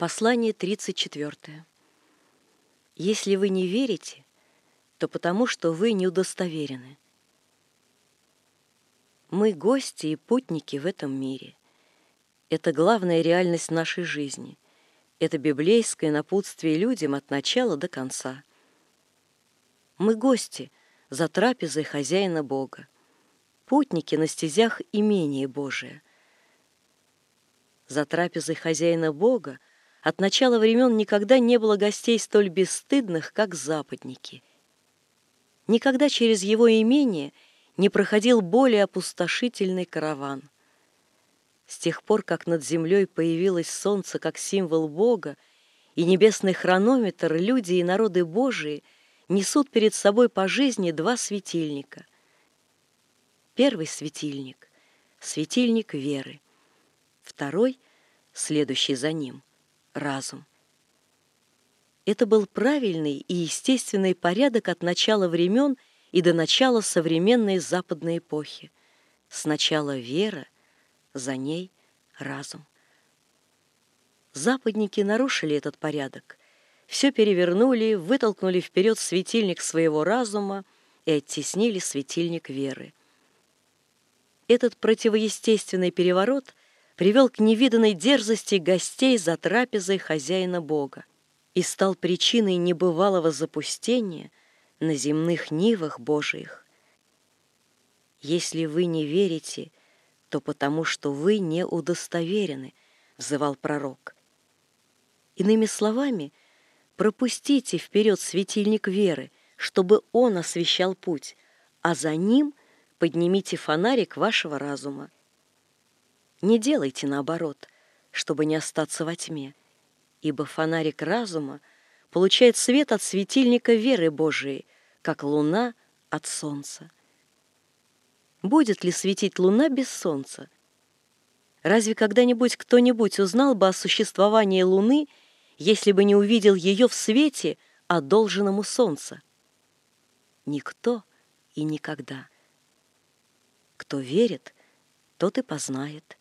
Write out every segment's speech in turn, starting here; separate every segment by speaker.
Speaker 1: Послание 34. Если вы не верите, то потому, что вы не удостоверены. Мы гости и путники в этом мире. Это главная реальность нашей жизни. Это библейское напутствие людям от начала до конца. Мы гости за трапезой хозяина Бога, путники на стезях имения Божия. За трапезой хозяина Бога от начала времен никогда не было гостей столь бесстыдных, как западники. Никогда через его имение не проходил более опустошительный караван. С тех пор, как над землей появилось солнце как символ Бога, и небесный хронометр, люди и народы Божии несут перед собой по жизни два светильника. Первый светильник — светильник веры. Второй, следующий за ним, разум. Это был правильный и естественный порядок от начала времен и до начала современной западной эпохи. Сначала вера, за ней разум. Западники нарушили этот порядок, все перевернули, вытолкнули вперед светильник своего разума и оттеснили светильник веры. Этот противоестественный переворот привел к невиданной дерзости гостей за трапезой хозяина Бога и стал причиной небывалого запустения на земных нивах Божиих. Если вы не верите, то потому, что вы не удостоверены, взывал пророк. Иными словами, пропустите вперед светильник веры, чтобы он освещал путь, а за ним поднимите фонарик вашего разума. Не делайте наоборот, чтобы не остаться во тьме, ибо фонарик разума получает свет от светильника веры Божией, как луна от солнца. Будет ли светить луна без солнца? Разве когда-нибудь кто-нибудь узнал бы о существовании луны, если бы не увидел ее в свете, одолженном у солнца? Никто и никогда. Кто верит, тот и познает.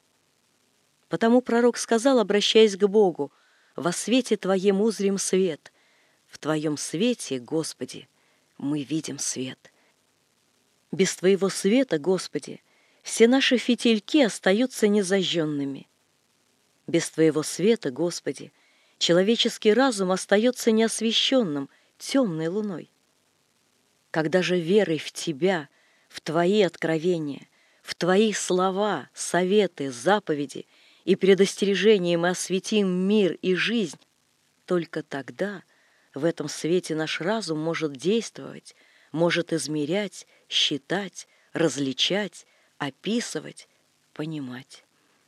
Speaker 1: Потому пророк сказал, обращаясь к Богу: «Во свете Твоем узрим свет, в Твоем свете, Господи, мы видим свет». Без Твоего света, Господи, все наши фитильки остаются незажженными. Без Твоего света, Господи, человеческий разум остается неосвещенным, темной луной. Когда же верой в Тебя, в Твои откровения, в Твои слова, советы, заповеди и предостережения мы осветим мир и жизнь, только тогда в этом свете наш разум может действовать, может измерять, считать, различать, описывать, понимать.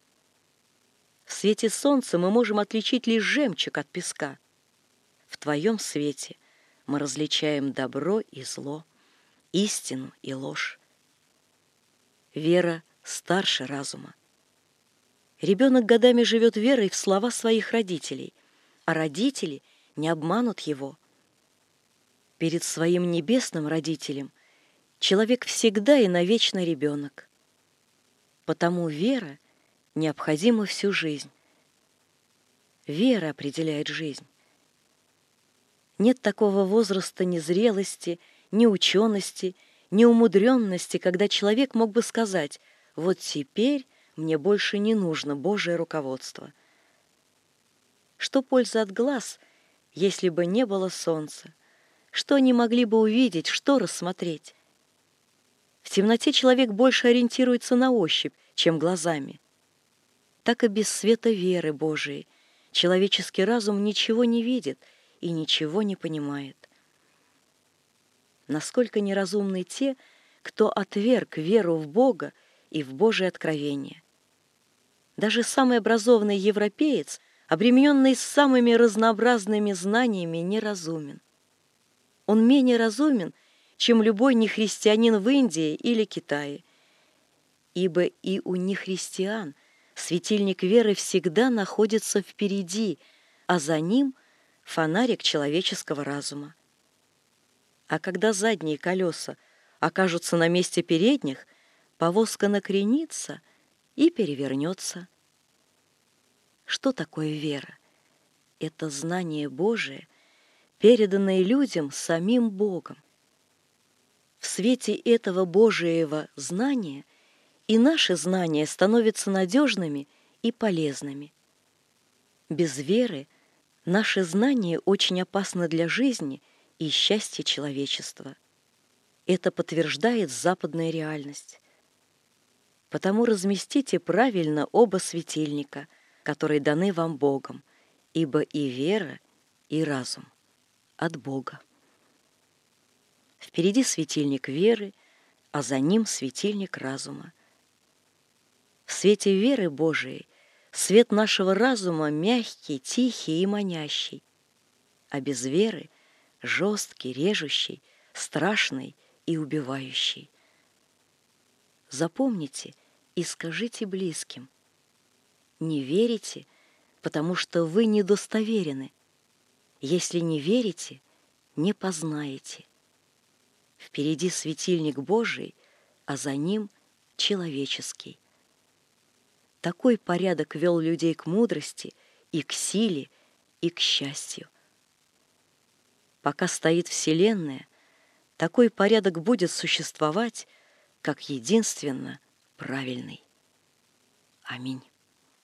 Speaker 1: В свете солнца мы можем отличить лишь жемчуг от песка. В Твоем свете мы различаем добро и зло, истину и ложь. Вера старше разума. Ребенок годами живет верой в слова своих родителей, а родители не обманут его. Перед своим небесным родителем человек всегда и навечно ребенок. Потому вера необходима всю жизнь. Вера определяет жизнь. Нет такого возраста ни зрелости, ни учености, ни умудренности, когда человек мог бы сказать: «Вот теперь мне больше не нужно Божие руководство». Что польза от глаз, если бы не было солнца? Что они могли бы увидеть, что рассмотреть? В темноте человек больше ориентируется на ощупь, чем глазами. Так и без света веры Божией человеческий разум ничего не видит и ничего не понимает. Насколько неразумны те, кто отверг веру в Бога и в Божие откровение. Даже самый образованный европеец, обремененный самыми разнообразными знаниями, неразумен. Он менее разумен, чем любой нехристианин в Индии или Китае. Ибо и у нехристиан светильник веры всегда находится впереди, а за ним фонарик человеческого разума. А когда задние колеса окажутся на месте передних, повозка накренится и перевернется. Что такое вера? Это знание Божие, переданное людям самим Богом. В свете этого Божиего знания и наши знания становятся надежными и полезными. Без веры наши знания очень опасны для жизни и счастья человечества. Это подтверждает западная реальность. Потому разместите правильно оба светильника, которые даны вам Богом, ибо и вера, и разум от Бога. Впереди светильник веры, а за ним светильник разума. В свете веры Божией свет нашего разума мягкий, тихий и манящий, а без веры жесткий, режущий, страшный и убивающий. Запомните и скажите близким: не верите, потому что вы недостоверены. Если не верите, не познаете. Впереди светильник Божий, а за ним человеческий. Такой порядок вел людей к мудрости и к силе, и к счастью. Пока стоит Вселенная, такой порядок будет существовать, как единственно правильный. Аминь.